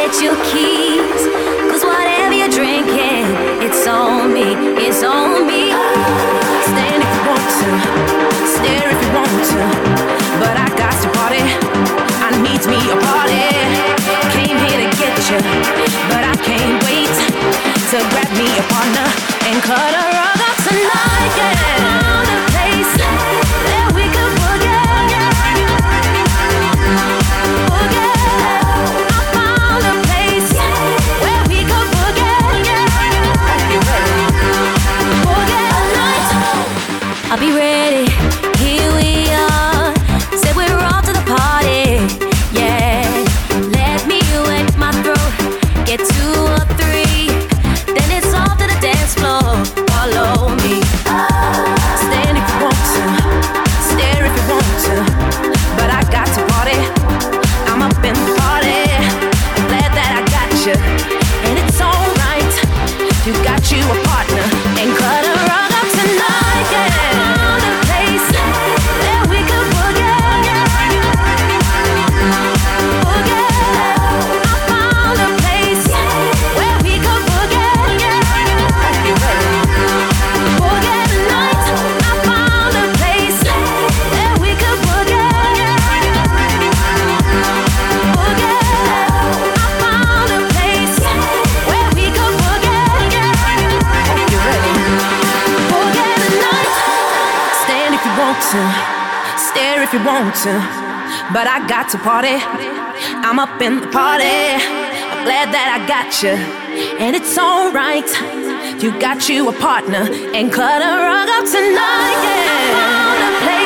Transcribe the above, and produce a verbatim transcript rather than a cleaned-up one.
get your keys. Cause whatever you're drinking, it's on me, it's on me. Stand if you want to, stare if you want to, but I got to party, I need me a party. Came here to get you, but I can't wait to grab me a partner and cut a rug up tonight. Yeah, found a place that we could forget. Forget. I found a place where we could forget. Forget a night. I'll be ready. Here we are. Said we're off to the party. Yeah. Let me wet my throat. Get two or three. Then it's off to the dance floor. Follow me. Stand if you want to. Stare if you want to. But I got to party. I'm up in the party. I'm glad that I got you. And it's alright. You got you a partner. And cut a rug up tonight. Yeah. Found a place that we could forget. Forget. I found a place where we could forget. Forget a night. I found a place that we could forget. Forget. I found a place where we could forget. Hope you're ready. Forget a night. Stand if you want to, stare if you want to, but I got to party. I'm up in the party. I'm glad that I got you, and it's alright. You got you a partner, and cut a rug up tonight. Yeah. I found a place